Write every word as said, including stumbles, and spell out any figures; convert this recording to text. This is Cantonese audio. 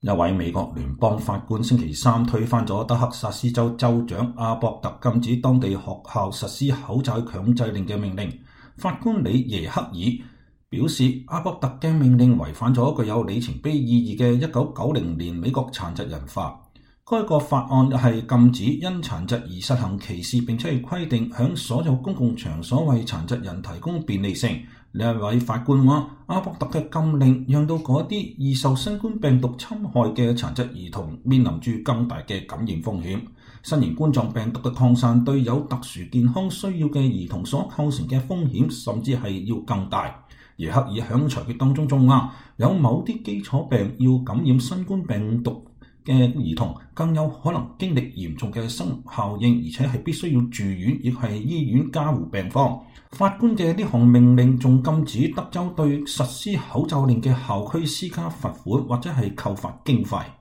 一位美國聯邦法官星期三推翻咗德克薩斯州州長阿博特禁止當地學校實施口罩強制令嘅命令。法官李耶克爾表示，阿博特嘅命令違反咗具有里程碑意義嘅一九九零年美國殘疾人法。該個法案係禁止因殘疾而實行歧視，並且係規定響所有公共場所為殘疾人提供便利性。呢一位法官話，阿博特嘅禁令讓到嗰啲易受新冠病毒侵害嘅殘疾兒童面臨住更大嘅感染風險。新型冠狀病毒嘅擴散對有特殊健康需要嘅兒童所構成嘅風險，甚至係要更大。耶克爾響裁決當中仲話，有某啲基礎病要感染新冠病毒嘅兒童更有可能經歷嚴重嘅生效應，而且係必須要住院，亦係醫院加護病房。法官嘅呢項命令仲禁止德州對實施口罩令嘅校區施加罰款或者係扣發經費。